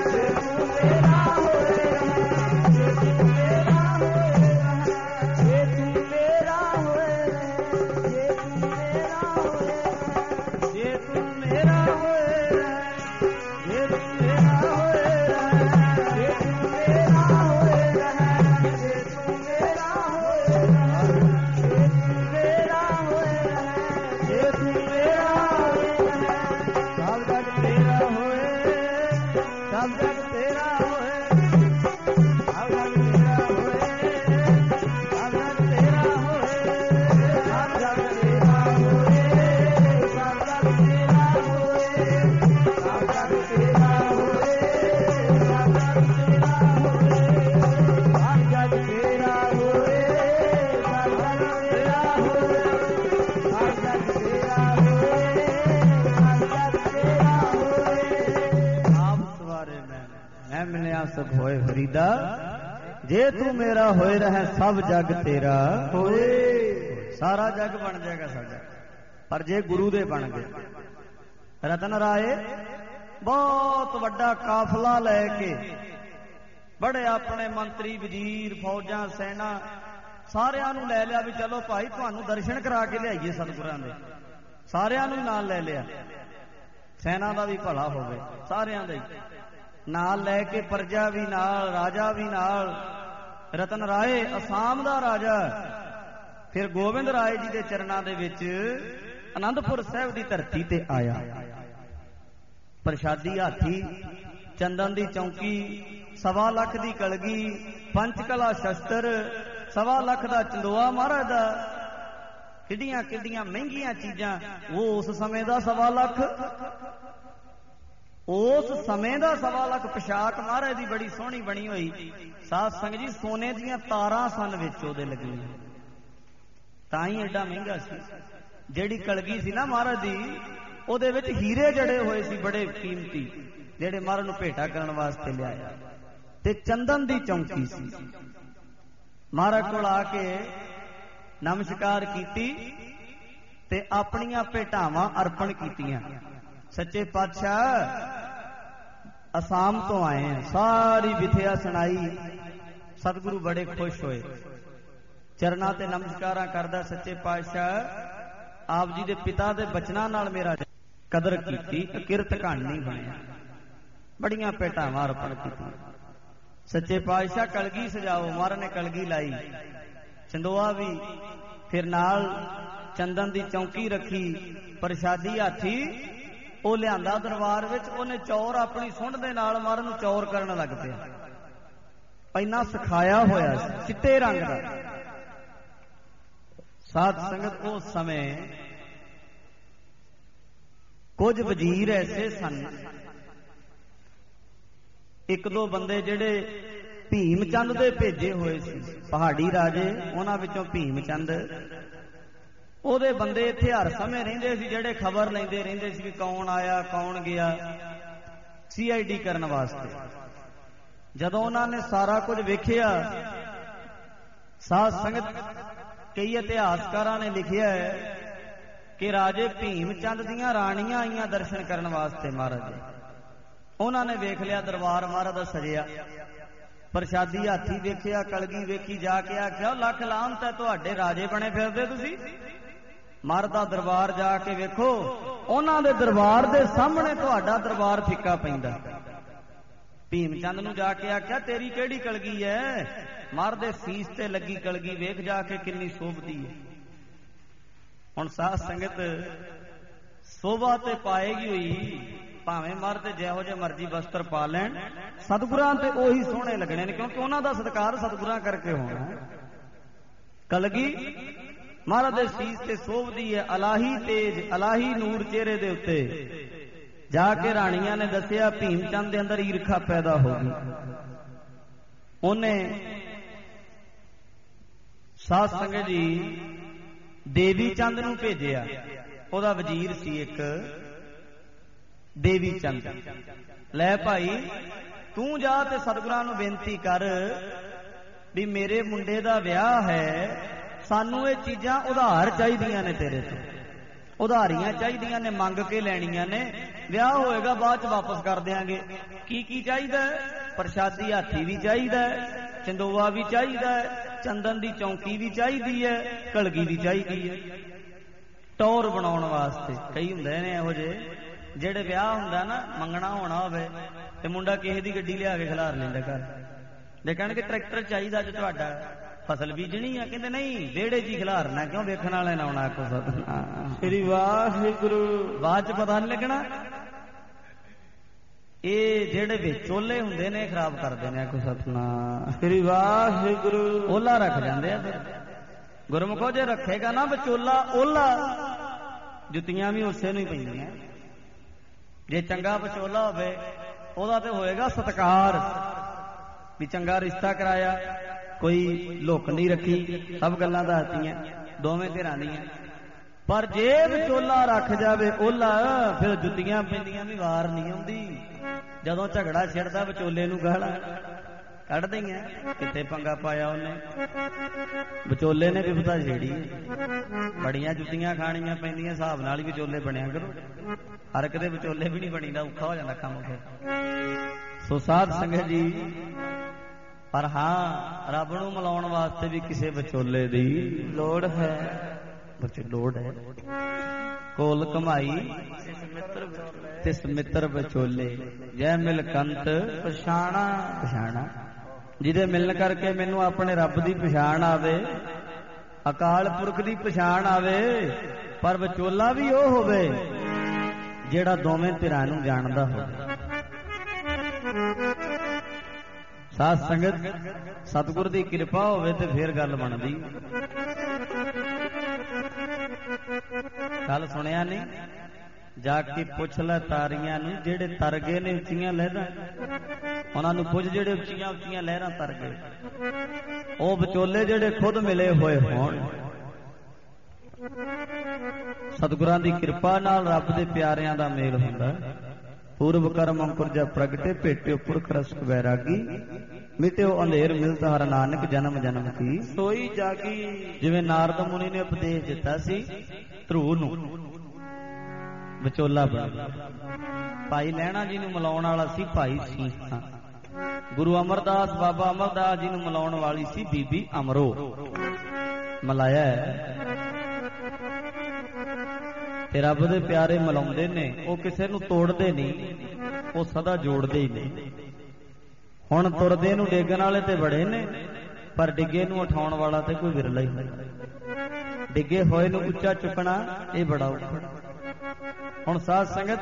सुख होए फरीदा, जे तू मेरा होए रहे सब जग तेरा होए। सारा जग बन जाएगा साडा, पर जे गुरु दे बन गए। रतन राय बहुत वड्डा काफला लैके बड़े अपने मंत्री वजीर फौजां सेना सारियां नूं लै लिया भी चलो भाई तुहानूं दर्शन करा के लियाईए सतगुरां दे। सारियां नूं नाल लै लिया, सेना का भी भला होवे, सारियां दा ही नाल लैके, प्रजा भी नाल, राजा भी नाल। रतन राय असाम दा राजा फिर गोविंद राय जी के चरणों दे विच आनंदपुर साहिब की धरती ते आया। प्रशादी हाथी, चंदन की चौकी, सवा लख की कलगी, पंचकला शस्त्र, सवा लख का चंदोआ महाराज दा, किड्डियां किड्डियां महंगियां चीजां। वो उस समय का सवा लख, उस समय का सवा लख। पोशाक महाराज की बड़ी सोहनी बनी हुई, साध संगत जी सोने दियां तारां सन विच ओहदे लगियां, तां ही एडा महंगा सी। जिहड़ी कलगी सी ना महाराज दी, ओहदे विच हीरे जड़े हुए सी बड़े कीमती, जिहड़े महाराज नूं भेटा करन वास्ते लिआया। ते चंदन दी चौकी सी। महाराज कोल आके नमस्कार कीती ते अपनियां भेटावां अर्पण कीतियां। सच्चे पातशाह असाम तो आए हैं, सारी विथया सुनाई। सतगुरु बड़े खुश होए, चरना ते नमस्कारां करदा। सच्चे पातशाह आप जी दे पिता दे बचनां नाल मेरा कदर कीती, किरत घण नहीं बनया, बड़ियां भेटावां अर्पण कीतियां। सच्चे पातशाह कलगी सजाओ, महाराज ने कलगी लाई, चंदोआ भी, फिर नाल चंदन दी चौकी रखी। प्रशादी हाथी ਉਹ ਲਿਆਂਦਾ दरबार विच, ਉਹਨੇ चौर अपनी सुंड दे नाल माਰਨ ਨੂੰ चौर ਕਰਨ ਲੱਗ ਪਿਆ। ਇੰਨਾ ਸਿਖਾਇਆ ਹੋਇਆ ਸੀ, ਚਿੱਟੇ ਰੰਗ ਦਾ। ਸਾਧ ਸੰਗਤ ਉਸ ਸਮੇਂ ਕੁਝ ਵਜ਼ੀਰ ਐਸੇ ਸਨ, ਇੱਕ ਦੋ ਬੰਦੇ ਜਿਹੜੇ ਭੀਮ ਚੰਦ ਦੇ ਭੇਜੇ ਹੋਏ ਸੀ, ਪਹਾੜੀ ਰਾਜੇ, ਉਹਨਾਂ ਵਿੱਚੋਂ ਭੀਮ ਚੰਦ। ਉਹਦੇ ਬੰਦੇ ਇੱਥੇ ਹਰ ਸਮੇਂ ਰਹਿੰਦੇ ਸੀ, ਜਿਹੜੇ ਖਬਰ ਲੈਂਦੇ ਰਹਿੰਦੇ ਸੀ ਕਿ ਕੌਣ ਆਇਆ ਕੌਣ ਗਿਆ, ਸੀ ਆਈ ਡੀ ਕਰਨ ਵਾਸਤੇ। ਜਦੋਂ ਉਹਨਾਂ ਨੇ ਸਾਰਾ ਕੁਝ ਵੇਖਿਆ, ਸਾਧ ਸੰਗਤ ਕਈ ਇਤਿਹਾਸਕਾਰਾਂ ਨੇ ਲਿਖਿਆ ਹੈ ਕਿ ਰਾਜੇ ਭੀਮ ਚੰਦ ਦੀਆਂ ਰਾਣੀਆਂ ਆਈਆਂ ਦਰਸ਼ਨ ਕਰਨ ਵਾਸਤੇ ਮਹਾਰਾਜ ਜੀ। ਉਹਨਾਂ ਨੇ ਵੇਖ ਲਿਆ ਦਰਬਾਰ ਮਹਾਰਾਜ ਦਾ ਸਜਿਆ, ਪ੍ਰਸ਼ਾਦੀ ਹਾਥੀ ਵੇਖਿਆ, ਕਲਗੀ ਵੇਖੀ, ਜਾ ਕੇ ਆਖਿਆ ਲੱਖ ਲਾਹਨਤ ਹੈ ਤੁਹਾਡੇ ਰਾਜੇ ਬਣੇ ਫਿਰਦੇ ਤੁਸੀਂ। ਮਹਾਰਾਜ ਦਾ ਦਰਬਾਰ ਜਾ ਕੇ ਵੇਖੋ, ਉਹਨਾਂ ਦੇ ਦਰਬਾਰ ਦੇ ਸਾਹਮਣੇ ਤੁਹਾਡਾ ਦਰਬਾਰ ਫਿੱਕਾ ਪੈਂਦਾ। ਭੀਮ ਚੰਦ ਨੂੰ ਜਾ ਕੇ ਆਖਿਆ ਤੇਰੀ ਕਿਹੜੀ ਕਲਗੀ ਹੈ? ਮਹਾਰਾਜ ਦੇ ਸੀਸ ਤੇ ਲੱਗੀ ਕਲਗੀ ਵੇਖ ਜਾ ਕੇ ਕਿੰਨੀ ਸ਼ੋਭਦੀ ਹੈ। ਹੁਣ ਸਾਧ ਸੰਗਤ ਸ਼ੋਭਾ ਤੇ ਪਾਏਗੀ ਹੋਈ, ਭਾਵੇਂ ਮਰਦ ਜਿਹੋ ਜਿਹੇ ਮਰਜ਼ੀ ਵਸਤਰ ਪਾ ਲੈਣ, ਸਤਿਗੁਰਾਂ ਤੇ ਉਹੀ ਸੋਹਣੇ ਲੱਗਣੇ ਨੇ, ਕਿਉਂਕਿ ਉਹਨਾਂ ਦਾ ਸਤਿਕਾਰ ਸਤਿਗੁਰਾਂ ਕਰਕੇ ਹੋਣਾ। ਕਲਗੀ ਮਹਾਰਾਜ ਦੇ ਸੀਸ ਤੇ ਸ਼ੋਭਦੀ ਹੈ, ਅਲਾਹੀ ਤੇਜ, ਅਲਾਹੀ ਨੂਰ ਚਿਹਰੇ ਦੇ ਉੱਤੇ। ਜਾ ਕੇ ਰਾਣੀਆਂ ਨੇ ਦੱਸਿਆ ਭੀਮ ਚੰਦ ਦੇ ਅੰਦਰ ਈਰਖਾ ਪੈਦਾ ਹੋ ਗਈ। ਉਹਨੇ ਸਾਧ ਸੰਗਤ ਜੀ ਦੇਵੀ ਚੰਦ ਨੂੰ ਭੇਜਿਆ, ਉਹਦਾ ਵਜ਼ੀਰ ਸੀ ਇੱਕ ਦੇਵੀ ਚੰਦ। ਲੈ ਭਾਈ ਤੂੰ ਜਾ ਤੇ ਸਤਿਗੁਰਾਂ ਨੂੰ ਬੇਨਤੀ ਕਰ ਵੀ ਮੇਰੇ ਮੁੰਡੇ ਦਾ ਵਿਆਹ ਹੈ, ਸਾਨੂੰ ਇਹ ਚੀਜ਼ਾਂ ਉਧਾਰ ਚਾਹੀਦੀਆਂ ਨੇ, ਤੇਰੇ ਤੋਂ ਉਧਾਰੀਆਂ ਚਾਹੀਦੀਆਂ ਨੇ, ਮੰਗ ਕੇ ਲੈਣੀਆਂ ਨੇ। ਵਿਆਹ ਹੋਏਗਾ ਬਾਅਦ ਚ ਵਾਪਸ ਕਰ ਦਿਆਂਗੇ। ਕੀ ਕੀ ਚਾਹੀਦਾ? ਪ੍ਰਸ਼ਾਦੀ ਹਾਥੀ ਵੀ ਚਾਹੀਦਾ, ਚੰਦੋਆ ਵੀ ਚਾਹੀਦਾ, ਚੰਦਨ ਦੀ ਚੌਂਕੀ ਵੀ ਚਾਹੀਦੀ ਹੈ, ਕਲਗੀ ਵੀ ਚਾਹੀਦੀ ਹੈ, ਟੌਰ ਬਣਾਉਣ ਵਾਸਤੇ। ਕਈ ਹੁੰਦੇ ਨੇ ਇਹੋ ਜਿਹੇ ਜਿਹੜੇ ਵਿਆਹ ਹੁੰਦਾ ਨਾ, ਮੰਗਣਾ ਹੋਣਾ ਹੋਵੇ ਤੇ ਮੁੰਡਾ ਕਿਸੇ ਦੀ ਗੱਡੀ ਲਿਆ ਕੇ ਖਿਲਾਰ ਲੈਂਦਾ ਘਰ ਦੇ, ਕਹਿਣਗੇ ਟਰੈਕਟਰ ਚਾਹੀਦਾ ਅੱਜ ਤੁਹਾਡਾ, ਫਸਲ ਬੀਜਣੀ ਆ, ਕਹਿੰਦੇ ਨਹੀਂ ਵਿਹੜੇ ਜੀ ਖਿਲਾਰਨਾ, ਕਿਉਂ ਵੇਖਣ ਵਾਲੇ ਨਾ ਆਉਣਾ। ਆਖੋ ਸਤਿਨਾਮ ਸ੍ਰੀ ਵਾਹਿਗੁਰੂ। ਬਾਅਦ ਚ ਪਤਾ ਨਹੀਂ ਲੱਗਣਾ। ਇਹ ਜਿਹੜੇ ਵਿਚੋਲੇ ਹੁੰਦੇ ਨੇ ਖਰਾਬ ਕਰਦੇ ਨੇ। ਆਖੋ ਸਤਿਨਾਮ ਸ੍ਰੀ ਵਾਹਿਗੁਰੂ। ਓਲਾ ਰੱਖ ਜਾਂਦੇ ਆ। ਫਿਰ ਗੁਰਮੁਖੋ ਜੇ ਰੱਖੇਗਾ ਨਾ ਵਿਚੋਲਾ ਓਲਾ, ਜੁੱਤੀਆਂ ਵੀ ਉਸੇ ਨੂੰ ਹੀ ਪੈਂਦੀਆਂ। ਜੇ ਚੰਗਾ ਵਿਚੋਲਾ ਹੋਵੇ ਉਹਦਾ ਤੇ ਹੋਏਗਾ ਸਤਿਕਾਰ, ਵੀ ਚੰਗਾ ਰਿਸ਼ਤਾ ਕਰਾਇਆ, ਕੋਈ ਲੁੱਕ ਨਹੀਂ ਰੱਖੀ, ਸਭ ਗੱਲਾਂ ਦੱਸਤੀਆਂ ਦੋਵੇਂ ਧਿਰਾਂ ਦੀਆਂ। ਪਰ ਜੇ ਵਿਚੋਲਾ ਰੱਖ ਜਾਵੇ ਓਲਾ, ਫਿਰ ਜੁੱਤੀਆਂ ਪੈਂਦੀਆਂ ਵੀ ਵਾਰ ਨਹੀਂ ਆਉਂਦੀ। ਜਦੋਂ ਝਗੜਾ ਛਿੜਦਾ ਵਿਚੋਲੇ ਨੂੰ ਗਾਲਾਂ ਕੱਢ ਦਈਆਂ, ਕਿਤੇ ਪੰਗਾ ਪਾਇਆ ਉਹਨੇ, ਵਿਚੋਲੇ ਨੇ ਵਿਪਤਾ ਛੇੜੀ। ਬੜੀਆਂ ਜੁੱਤੀਆਂ ਖਾਣੀਆਂ ਪੈਂਦੀਆਂ, ਹਿਸਾਬ ਨਾਲ ਹੀ ਵਿਚੋਲੇ ਬਣਿਆ ਕਰੋ। ਹਰ ਕਦੇ ਵਿਚੋਲੇ ਵੀ ਨਹੀਂ ਬਣੀਦਾ, ਔਖਾ ਹੋ ਜਾਂਦਾ ਕੰਮ ਫਿਰ। ਸੋ ਸਾਧ ਸੰਗਤ ਜੀ, ਪਰ ਹਾਂ ਰੱਬ ਨੂੰ ਮਿਲਾਉਣ ਵਾਸਤੇ ਵੀ ਕਿਸੇ ਵਿਚੋਲੇ ਦੀ ਲੋੜ ਹੈ। ਬੱਚੇ ਲੋੜ ਹੈ। ਕੋਲ ਕਮਾਈ ਤਿਸ ਮਿੱਤਰ ਵਿਚੋਲੇ, ਜੈ ਮਿਲ ਕੰਤ ਪਛਾਣਾ ਪਛਾਣਾ। ਜਿਹਦੇ ਮਿਲਣ ਕਰਕੇ ਮੈਨੂੰ ਆਪਣੇ ਰੱਬ ਦੀ ਪਛਾਣ ਆਵੇ, ਅਕਾਲ ਪੁਰਖ ਦੀ ਪਛਾਣ ਆਵੇ, ਪਰ ਵਿਚੋਲਾ ਵੀ ਉਹ ਹੋਵੇ ਜਿਹੜਾ ਦੋਵੇਂ ਧਿਰਾਂ ਨੂੰ ਜਾਣਦਾ ਹੋਵੇ। ਸਾਧ ਸੰਗਤ, ਸਤਿਗੁਰ ਦੀ ਕਿਰਪਾ ਹੋਵੇ ਤੇ ਫੇਰ ਗੱਲ ਬਣਦੀ। ਕੱਲ ਸੁਣਿਆ ਨਹੀਂ, ਜਾ ਕੇ ਪੁੱਛ ਲੈ ਤਾਰੀਆਂ ਨੂੰ ਜਿਹੜੇ ਤਰ ਗਏ ਨੇ ਉੱਚੀਆਂ ਲਹਿਰਾਂ, ਉਹਨਾਂ ਨੂੰ ਪੁੱਛ ਜਿਹੜੇ ਉੱਚੀਆਂ ਉੱਚੀਆਂ ਲਹਿਰਾਂ ਤਰ ਗਏ। ਉਹ ਵਿਚੋਲੇ ਜਿਹੜੇ ਖੁਦ ਮਿਲੇ ਹੋਏ ਹੋਣ। ਸਤਿਗੁਰਾਂ ਦੀ ਕਿਰਪਾ ਨਾਲ ਰੱਬ ਦੇ ਪਿਆਰਿਆਂ ਦਾ ਮੇਲ ਹੁੰਦਾ। ਪੂਰਵ ਕਰਮ ਅੰਕੁਰ ਜਬ ਪ੍ਰਗਟੇ, ਭੇਟਿਓ ਪੁਰਖ ਰਸ ਵੈਰਾਗੀ, ਮਿਟਿਓ ਅੰਧੇਰ ਮਿਲਤ ਹਰ ਨਾਨਕ ਜਨਮ ਜਨਮ ਕੀ ਸੋਈ ਜਾਗੀ। ਜਿਵੇਂ ਨਾਰਦ ਮੁਨੀ ਨੇ ਉਪਦੇਸ਼ ਦਿੱਤਾ ਸੀ ਧਰੂ ਨੂੰ, ਵਿਚੋਲਾ ਬਣ। ਭਾਈ ਲਹਿਣਾ ਜੀ ਨੂੰ ਮਿਲਾਉਣ ਵਾਲਾ ਸੀ ਭਾਈ ਸੀਤਾ। ਗੁਰੂ ਅਮਰਦਾਸ, ਬਾਬਾ ਅਮਰਦਾਸ ਜੀ ਨੂੰ ਮਿਲਾਉਣ ਵਾਲੀ ਸੀ ਬੀਬੀ ਅਮਰੋ। ਮਿਲਾਇਆ ਤੇ ਰੱਬ ਦੇ ਪਿਆਰੇ ਮਿਲਾਉਂਦੇ ਨੇ, ਉਹ ਕਿਸੇ ਨੂੰ ਤੋੜਦੇ ਨਹੀਂ, ਉਹ ਸਦਾ ਜੋੜਦੇ ਹੀ ਨੇ। ਹੁਣ ਤੁਰਦੇ ਨੂੰ ਡੇਗਣ ਵਾਲੇ ਤੇ ਬੜੇ ਨੇ, ਪਰ ਡਿੱਗੇ ਨੂੰ ਉਠਾਉਣ ਵਾਲਾ ਤੇ ਕੋਈ ਵਿਰਲਾ ਹੀ ਹੁੰਦਾ। ਡਿੱਗੇ ਹੋਏ ਨੂੰ ਉੱਚਾ ਚੁੱਕਣਾ ਇਹ ਬੜਾ ਔਖਾ। ਹੁਣ ਸਾਧ ਸੰਗਤ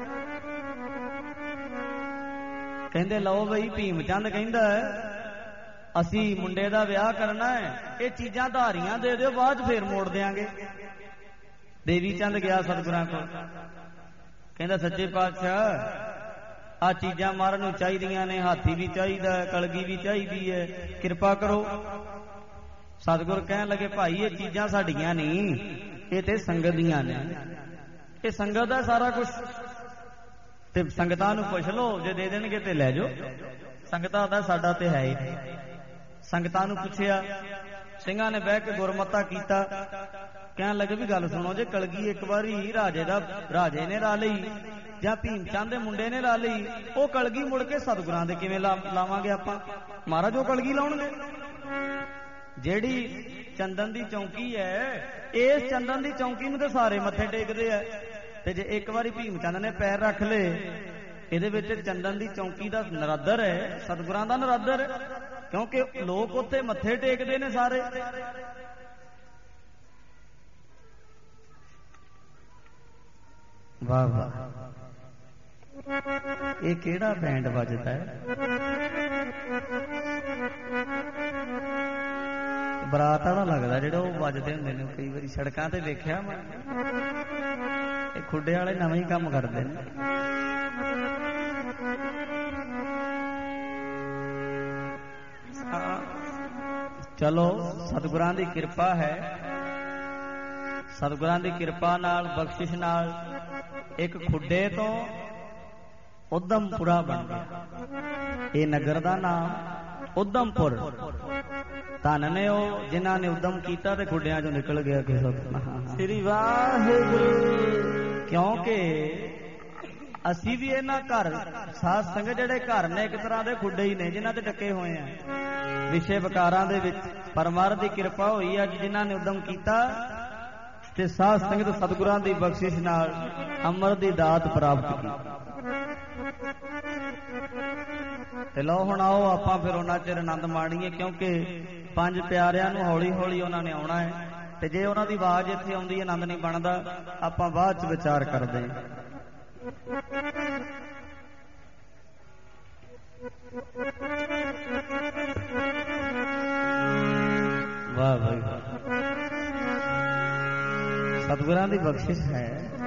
ਕਹਿੰਦੇ, ਲਓ ਬਈ ਭੀਮ ਚੰਦ ਕਹਿੰਦਾ ਅਸੀਂ ਮੁੰਡੇ ਦਾ ਵਿਆਹ ਕਰਨਾ ਹੈ, ਇਹ ਚੀਜ਼ਾਂ ਧਾਰੀਆਂ ਦੇ ਦਿਓ, ਬਾਅਦ ਫੇਰ ਮੋੜ ਦਿਆਂਗੇ। ਦੇਵੀ ਚੰਦ ਗਿਆ ਸਤਿਗੁਰਾਂ ਕੋਲ, ਕਹਿੰਦਾ ਸੱਚੇ ਪਾਤਸ਼ਾਹ ਆ ਚੀਜ਼ਾਂ ਮਾਰਨ ਨੂੰ ਚਾਹੀਦੀਆਂ ਨੇ, ਹਾਥੀ ਵੀ ਚਾਹੀਦਾ, ਕਲਗੀ ਵੀ ਚਾਹੀਦੀ ਹੈ, ਕਿਰਪਾ ਕਰੋ। ਸਤਿਗੁਰ ਕਹਿਣ ਲੱਗੇ, ਭਾਈ ਇਹ ਚੀਜ਼ਾਂ ਸਾਡੀਆਂ ਨਹੀਂ, ਇਹ ਤੇ ਸੰਗਤ ਦੀਆਂ ਨੇ। ਇਹ ਸੰਗਤ ਦਾ ਸਾਰਾ ਕੁਝ, ਤੇ ਸੰਗਤਾਂ ਨੂੰ ਪੁੱਛ ਲਓ, ਜੇ ਦੇ ਦੇਣਗੇ ਤੇ ਲੈ ਜਾਓ। ਸੰਗਤਾਂ ਦਾ ਸਾਡਾ ਤੇ ਹੈ ਹੀ ਨਹੀਂ। ਸੰਗਤਾਂ ਨੂੰ ਪੁੱਛਿਆ, ਸਿੰਘਾਂ ਨੇ ਬਹਿ ਕੇ ਗੁਰਮਤਾ ਕੀਤਾ। ਕਹਿਣ ਲੱਗੇ ਵੀ ਗੱਲ ਸੁਣੋ, ਜੇ ਕਲਗੀ ਇੱਕ ਵਾਰੀ ਰਾਜੇ ਦਾ ਰਾਜੇ ਨੇ ਲਾ ਲਈ ਜਾਂ ਭੀਮ ਚੰਦ ਦੇ ਮੁੰਡੇ ਨੇ ਲਾ ਲਈ, ਉਹ ਕਲਗੀ ਮੁੜ ਕੇ ਸਤਿਗੁਰਾਂ ਦੇ ਕਿਵੇਂ ਲਾਵਾਂਗੇ ਆਪਾਂ? ਮਹਾਰਾਜ ਉਹ ਕਲਗੀ ਲਾਉਣਗੇ। ਜਿਹੜੀ ਚੰਦਨ ਦੀ ਚੌਂਕੀ ਹੈ, ਇਸ ਚੰਦਨ ਦੀ ਚੌਂਕੀ ਨੂੰ ਤੇ ਸਾਰੇ ਮੱਥੇ ਟੇਕਦੇ ਆ, ਤੇ ਜੇ ਇੱਕ ਵਾਰੀ ਭੀਮ ਚੰਦ ਨੇ ਪੈਰ ਰੱਖ ਲਏ, ਇਹਦੇ ਵਿੱਚ ਚੰਦਨ ਦੀ ਚੌਂਕੀ ਦਾ ਨਰਾਦਰ ਹੈ, ਸਤਿਗੁਰਾਂ ਦਾ ਨਰਾਦਰ, ਕਿਉਂਕਿ ਲੋਕ ਉੱਥੇ ਮੱਥੇ ਟੇਕਦੇ ਨੇ ਸਾਰੇ। ਵਾਹ ਵਾਹ, ਇਹ ਕਿਹੜਾ ਬੈਂਡ ਵੱਜਦਾ ਹੈ? ਬਰਾਤ ਵਾਲਾ ਲੱਗਦਾ ਜਿਹੜਾ ਉਹ ਵੱਜਦੇ ਹੁੰਦੇ ਨੇ ਕਈ ਵਾਰੀ ਸੜਕਾਂ ਤੇ ਵੇਖਿਆ ਮੈਂ। ਇਹ ਖੁੱਡੇ ਵਾਲੇ ਨਵਾਂ ਹੀ ਕੰਮ ਕਰਦੇ ਨੇ। ਚਲੋ ਸਤਿਗੁਰਾਂ ਦੀ ਕਿਰਪਾ ਹੈ, ਸਤਿਗੁਰਾਂ ਦੀ ਕਿਰਪਾ ਨਾਲ, ਬਖਸ਼ਿਸ਼ ਨਾਲ ਇੱਕ ਖੁੱਡੇ ਤੋਂ ਉਦਮਪੁਰਾ ਬਣ ਗਿਆ। ਇਹ ਨਗਰ ਦਾ ਨਾਮ ਉਦਮਪੁਰ। ਧੰਨ ਨੇ ਉਹ ਜਿਨ੍ਹਾਂ ਨੇ ਉਦਮ ਕੀਤਾ ਤੇ ਖੁੱਡਿਆਂ ਚੋਂ ਨਿਕਲ ਗਿਆ ਕਿਸੇ। ਸ੍ਰੀ ਵਾਹਿਗੁਰੂ। ਕਿਉਂਕਿ ਅਸੀਂ ਵੀ ਇਹਨਾਂ ਘਰ ਸਾਧ ਸੰਗਤ ਜਿਹੜੇ ਘਰ ਨੇ, ਇੱਕ ਤਰ੍ਹਾਂ ਦੇ ਖੁੱਡੇ ਹੀ ਨੇ ਜਿਨ੍ਹਾਂ ਤੇ ਟੱਕੇ ਹੋਏ ਆ ਵਿਸ਼ੇ ਵਿਕਾਰਾਂ ਦੇ ਵਿੱਚ। ਪਰਮਾਤਮਾ ਦੀ ਕਿਰਪਾ ਹੋਈ ਅੱਜ ਜਿਨ੍ਹਾਂ ਨੇ ਉਦਮ ਕੀਤਾ, ਤੇ ਸਾਧ ਸੰਗਤ ਸਤਿਗੁਰਾਂ ਦੀ ਬਖਸ਼ਿਸ਼ ਨਾਲ ਅੰਮ੍ਰਿਤ ਦੀ ਦਾਤ ਪ੍ਰਾਪਤ ਕੀਤੀ। ਤੇ ਲਓ ਹੁਣ ਆਓ ਆਪਾਂ ਫਿਰ ਉਹਨਾਂ ਚਿਰ ਆਨੰਦ ਮਾਣੀਏ, ਕਿਉਂਕਿ ਪੰਜ ਪਿਆਰਿਆਂ ਨੂੰ ਹੌਲੀ ਹੌਲੀ ਉਹਨਾਂ ਨੇ ਆਉਣਾ ਹੈ, ਤੇ ਜੇ ਉਹਨਾਂ ਦੀ ਆਵਾਜ਼ ਇੱਥੇ ਆਉਂਦੀ ਆਨੰਦ ਨਹੀਂ ਬਣਦਾ। ਆਪਾਂ ਬਾਅਦ ਚ ਵਿਚਾਰ ਕਰਦੇ ਹਾਂ। ਵਾਹ ਵਾਹ, ਸਤਿਗੁਰਾਂ ਦੀ ਬਖਸ਼ਿਸ਼ ਹੈ।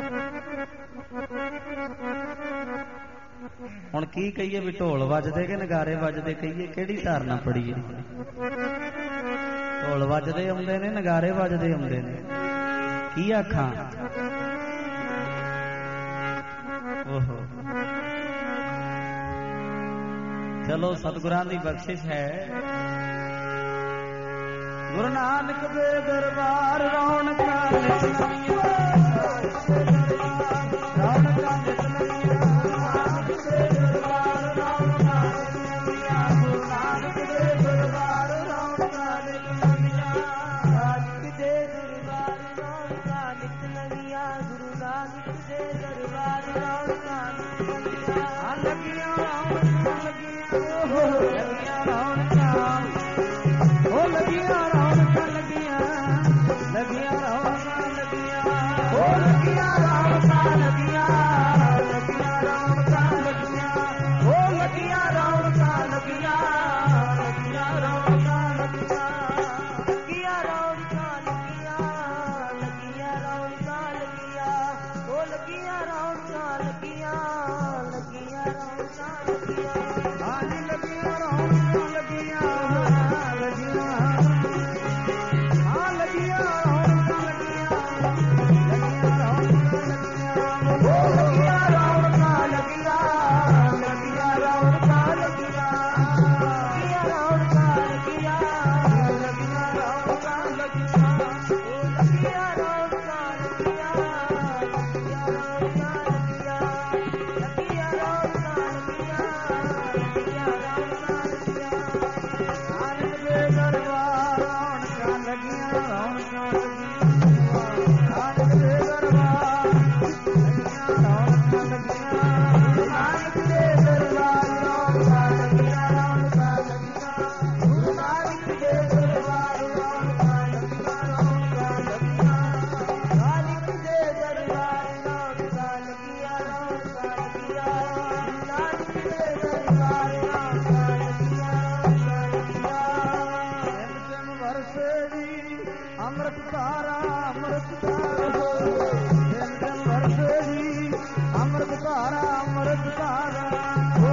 ਹੁਣ ਕੀ ਕਹੀਏ ਵੀ ਢੋਲ ਵੱਜਦੇ ਕਿ ਨਗਾਰੇ ਵੱਜਦੇ ਕਹੀਏ, ਕਿਹੜੀ ਧਾਰਨਾ ਪੜੀਏ? ਢੋਲ ਵੱਜਦੇ ਆਉਂਦੇ ਨੇ, ਨਗਾਰੇ ਵੱਜਦੇ ਆਉਂਦੇ ਨੇ, ਕੀ ਆਖਾਂ? ਓਹੋ ਚਲੋ ਸਤਿਗੁਰਾਂ ਦੀ ਬਖਸ਼ਿਸ਼ ਹੈ। ਗੁਰੂ ਨਾਨਕ ਦੇ ਦਰਬਾਰ ਰੌਣਕਾਂ ਨਿਤ ਨਵੀਆਂ, ਰੌਣਕਾਂ ਨਿਤ ਨਵੀਆਂ, ਨਾਨਕ ਦੇ ਦਰਬਾਰ ਰੌਣਕਾਂ ਨਿਤ ਨਵੀਆਂ, ਗੁਰੂ ਨਾਨਕ ਦੇ ਦਰਬਾਰ ਰੌਣਕਾਂ ਨਿਤ ਨਵੀਆਂ, ਨਾਨਕ ਦੇ ਦਰਬਾਰ ਰੌਣਕਾਂ ਨਿਤ ਨਵੀਆਂ, ਗੁਰੂ ਨਾਨਕ ਦੇ ਦਰਬਾਰ ਰੌਣਕਾਂ ਨਿਤ ਨਵੀਆਂ। ਆ ਲੱਗੀਆਂ ਰੌਣਕਾਂ ਲੱਗੀਆਂ, ਹੋ ਲੱਗੀਆਂ ਰੌਣਕਾਂ, ਹੋ ਲੱਗੀਆਂ ਰੌਣਕਾਂ ਲੱਗੀਆਂ, ਲੱਗੀਆਂ ਰੌਣਕਾਂ ਲੱਗੀਆਂ, ਹੋ ਲੱਗੀਆਂ ਰੌਣਕਾਂ ਲੱਗੀਆਂ, ਲੱਗੀਆਂ ਰੌਣਕਾਂ ਲੱਗੀਆਂ, ਹੋ ਲੱਗੀਆਂ ਰੌਣਕਾਂ ਲੱਗੀਆਂ, ਲੱਗੀਆਂ ਰੌਣਕਾਂ ਲੱਗੀਆਂ, ਲੱਗੀਆਂ ਰੌਣਕਾਂ ਲੱਗੀਆਂ, ਲੱਗੀਆਂ ਰੌਣਕਾਂ ਲੱਗੀਆਂ, ਹੋ ਲੱਗੀਆਂ ਰੌਣਕਾਂ ਲੱਗੀਆਂ, ਲੱਗੀਆਂ ਰੌਣਕਾਂ ਲੱਗੀਆਂ। ਹਾਂਜੀ ਲੱਗੀਆਂ ਰੌਣਕਾਂ ਲੱਗੀਆਂ, ਲੱਗੀਆਂ, ਹਾਂ ਲੱਗੀਆਂ ਰੌਣਕਾਂ ਲੱਗੀਆਂ, ਲੱਗੀਆਂ ਰੌਣਕਾਂ ਲੱਗੀਆਂ, ਹੋ ਲੱਗੀਆਂ ਰੌਣਕਾਂ ਲੱਗੀਆਂ, ਲੱਗੀਆਂ ਰੌਣਕਾਂ ਲੱਗੀਆਂ, ਲੱਗੀਆਂ ਰੌਣਕਾਂ ਲੱਗੀਆਂ, ਲੱਗੀਆਂ ਰੌਣਕਾਂ ਲੱਗੀਆਂ, ਹੋ ਲੱਗੀਆਂ ਰੌਣਕਾਂ ਲੱਗੀਆਂ, ਲੱਗੀਆਂ ਰੌਣਕਾਂ ਲੱਗੀਆਂ, ਲੱਗੀਆਂ ਰੌਣਕਾਂ ਲੱਗੀਆਂ, ਲੱਗੀਆਂ ਰੌਣਕਾਂ ਲੱਗੀਆਂ। ਨਾਨਕ ਦੇ ਦਰਬਾਰ ਰੌਣਕਾਂ ਲੱਗੀਆਂ, ਰੌਣਕਾਂ ਲੱਗੀਆਂ, ਨਾਨਕ ਦੇ ਦਰਬਾਰ ਲੱਗੀਆਂ, ਰੌਣਕਾਂ ਲੱਗੀਆਂ, ਨਾਨਕ ਦੇ ਦਰਬਾਰ ਰੌਣਕਾਂ ਲੱਗੀਆਂ, ਰੌਣਕਾਂ ਲੱਗੀਆਂ, ਗੁਰੂ ਨਾਨਕ ਦੇ ਦਰਬਾਰ ਰੌਣਕਾਂ ਲੱਗੀਆਂ, ਰੌਣਕਾਂ ਲੱਗੀਆਂ, ਨਾਨਕ ਦੇ ਦਰਬਾਰ ਰੌਣਕਾਂ ਲੱਗੀਆਂ, ਰੌਣਕਾਂ ਲੱਗੀਆਂ, ਨਾਨਕ ਦੇ ਦਰਬਾਰ ਰੌਣਕਾਂ ਲੱਗੀਆਂ, ਰੌਣਕਾਂ ਲੱਗੀਆਂ। ਤਿੰਨ ਤਿੰਨ ਵਰਸੇ ਦੀ ਅੰਮ੍ਰਿਤ ਧਾਰਾ, ਅੰਮ੍ਰਿਤ ਧਾਰਾ, ਤਿੰਨ ਤਿੰਨ ਵਰਸੇ ਦੀ ਅੰਮ੍ਰਿਤ ਧਾਰਾ, ਅੰਮ੍ਰਿਤ ਧਾਰਾ, ਹੋ